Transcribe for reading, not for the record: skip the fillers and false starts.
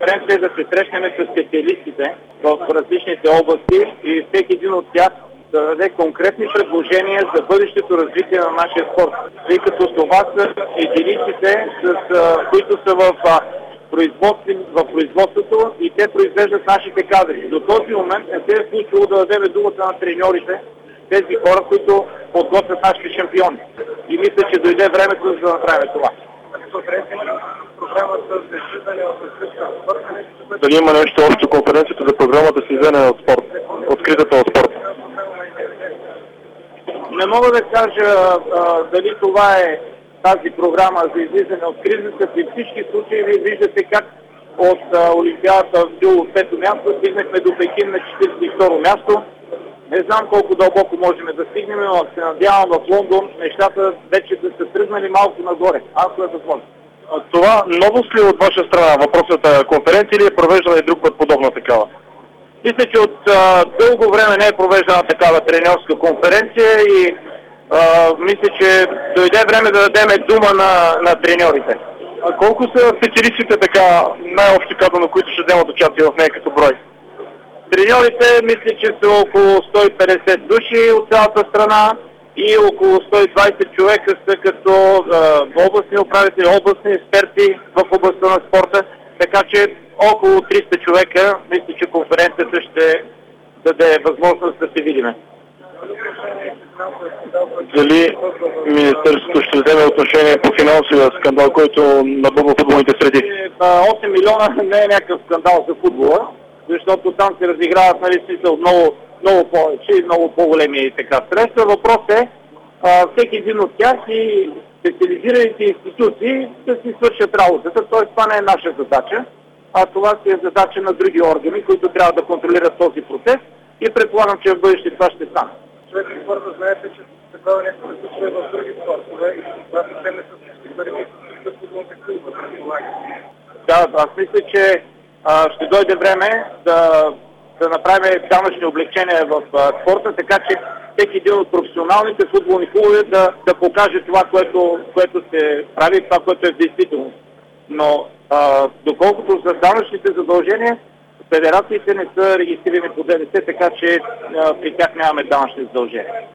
конференция е да се срещнем с специалистите в различните области и всеки един от тях да даде конкретни предложения за бъдещето развитие на нашия спорт. Тъй като това са единиците, които са в производството и те произвеждат нашите кадри. До този момент не се е случило да дадем думата на треньорите, тези хора, които подготвят нашите шампиони. И мисля, че дойде времето за да направим това. Дали има нещо общо конференцията за програмата с излизане от спорт, откритата от спорта? Не мога да кажа дали това е тази програма за излизане от кризата. При всички случаи вие виждате как от Олимпиадата в Сеул от 5-то място стигнахме до Пекин на 42-ро място. Не знам колко дълбоко можем да стигнем, но се надявам в Лондон нещата вече да са тръгнали малко нагоре, ако е възможно. Това новост ли от ваша страна, въпросната конференция, или е провеждана и друг път подобна такава? Мисля, че от дълго време не е провеждана такава треньорска конференция и мисля, че дойде време да дадем дума на треньорите. А колко са специалистите, така най-общо казано, които ще вземат участие в нея като брой? Треньорите мисля, че са около 150 души от цялата страна и около 120 човека са като областни управители, областни експерти в областта на спорта, така че около 300 човека, мисля, че конференцията ще даде възможност да се видиме. Дали Министерството ще вземе отношение по финансовия скандал, който набъбва футболните среди? 8 милиона не е някакъв скандал за футбола, защото там се разиграват много повече и много по-големи средства. Въпрос е всеки един от тях и специализираните институции да си свършат работата. Т.е. това не е наша задача, а това си е задача на други органи, които трябва да контролират този процес и предполагам, че в бъдеще това ще стане. Човек и спорта, знаете, че такова нещо се случва в други спортове и това се теме с всички пари, с футболните клубове, предполагам. Да, аз мисля, че ще дойде време да направим данъчни облегчения в спорта, така че всеки един от професионалните футболни клубове да покаже това, което се прави, това, което е в действителност. Но доколкото за данъчните задължения, федерациите не са регистрирани по ДДС, така че при тях нямаме данъчни задължения.